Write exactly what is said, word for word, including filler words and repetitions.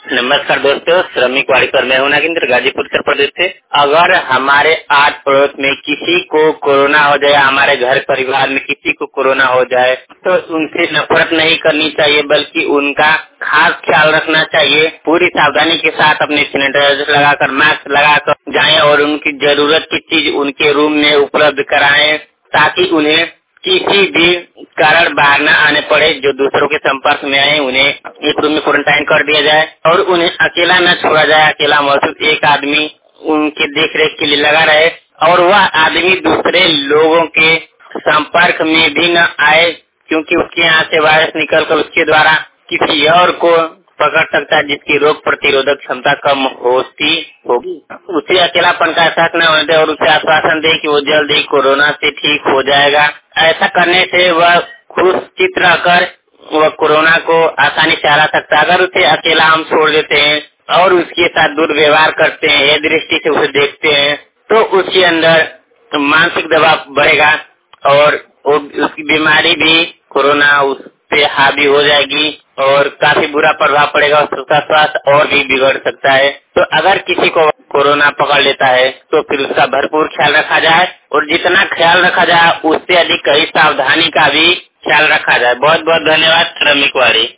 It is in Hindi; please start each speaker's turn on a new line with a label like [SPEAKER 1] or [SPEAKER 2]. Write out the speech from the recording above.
[SPEAKER 1] नमस्कार दोस्तों, श्रमिक वाड़ी पर मैं हूं नागेंद्र, गाजीपुर उत्तर प्रदेश से। अगर हमारे आस पड़ोस में किसी को कोरोना हो जाए, हमारे घर परिवार में किसी को कोरोना हो जाए, तो उनसे नफरत नहीं करनी चाहिए, बल्कि उनका खास ख्याल रखना चाहिए। पूरी सावधानी के साथ अपने सैनिटाइजर लगाकर, मास्क लगाकर जाएं और उनकी जरूरत की चीज उनके रूम में उपलब्ध कराएं, ताकि उन्हें किसी भी कारण बाहर न आने पड़े। जो दूसरों के संपर्क में आए उन्हें एक रूम में क्वारंटाइन कर दिया जाए और उन्हें अकेला न छोड़ा जाए। अकेला महसूस एक आदमी उनके देख रेख के लिए लगा रहे और वह आदमी दूसरे लोगों के संपर्क में भी न आए, क्योंकि उसके यहाँ से वायरस निकलकर उसके द्वारा किसी और को पकड़ सकता है, जिसकी रोग प्रतिरोधक क्षमता कम होती होगी। उसे अकेलापन का एहसास न होने दे और उसे आश्वासन दे कि वो जल्द ही कोरोना से ठीक हो जाएगा। ऐसा करने से वह खुश चित रहकर वह कोरोना को आसानी से हरा सकता है। अगर उसे अकेला हम छोड़ देते हैं और उसके साथ दुर्व्यवहार करते हैं, ये दृष्टि से उसे देखते हैं, तो उसके अंदर मानसिक दबाव बढ़ेगा और उसकी बीमारी भी कोरोना उस पे हावी हो जाएगी और काफी बुरा प्रभाव पड़ेगा। उसका स्वास्थ्य और भी बिगड़ सकता है। तो अगर किसी को कोरोना पकड़ लेता है तो फिर उसका भरपूर ख्याल रखा जाए और जितना ख्याल रखा जाए उससे अधिक कई सावधानी का भी ख्याल रखा जाए। बहुत बहुत धन्यवाद। श्रमिक वाड़ी।